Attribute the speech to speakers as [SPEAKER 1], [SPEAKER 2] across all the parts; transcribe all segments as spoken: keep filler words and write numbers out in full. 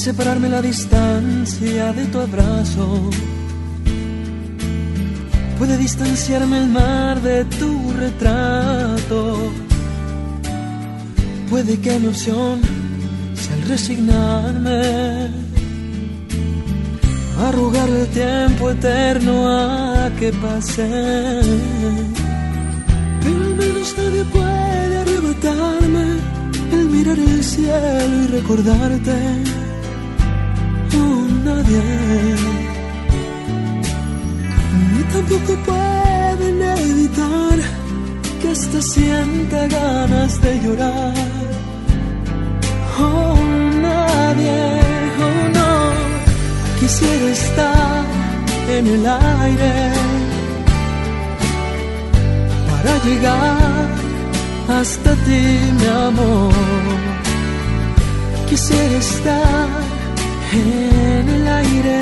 [SPEAKER 1] separarme la distancia de tu abrazo, puede distanciarme el mar de tu retrato. Puede que mi opción sea el resignarme, arrugar el tiempo eterno a que pase, pero al menos nadie puede arrebatarme el mirar el cielo y recordarte. Oh, nadie. Ni tampoco pueden evitar que hasta sienta ganas de llorar. Oh, nadie, oh no. Quisiera estar en el aire para llegar hasta ti, mi amor. Quisiera estar en el aire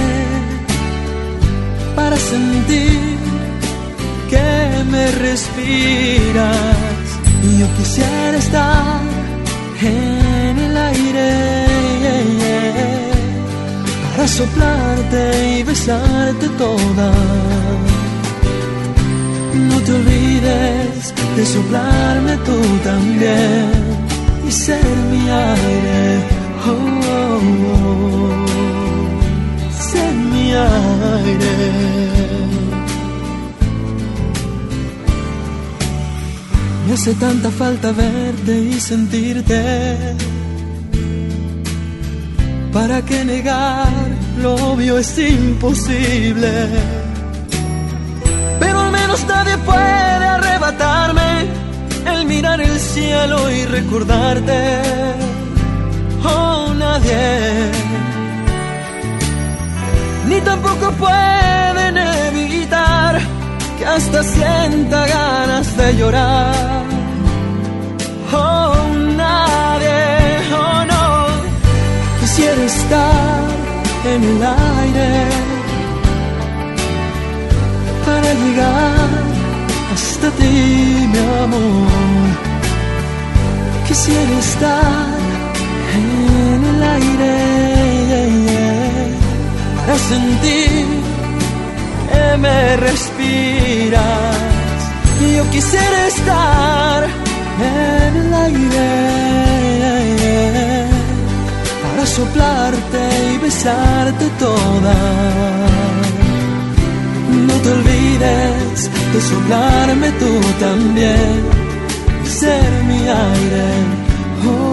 [SPEAKER 1] para sentir que me respiras. Y yo quisiera estar en el aire para soplarte y besarte toda. No te olvides de soplarme tú también y ser mi aire. Oh, oh, oh. Ser mi aire. Me hace tanta falta verte y sentirte. ¿Para qué negar? Lo obvio es imposible. Pero al menos nadie puede arrebatarme el mirar el cielo y recordarte. Oh, nadie. Ni tampoco pueden evitar que hasta sienta ganas de llorar. Oh, nadie, oh no. Quisiera estar en el aire para llegar hasta ti, mi amor. Quisiera estar en el aire para sentir que me respiras. Y yo quisiera estar en el aire para soplarte y besarte toda. No te olvides de soplarme tú también, ser mi aire. Oh,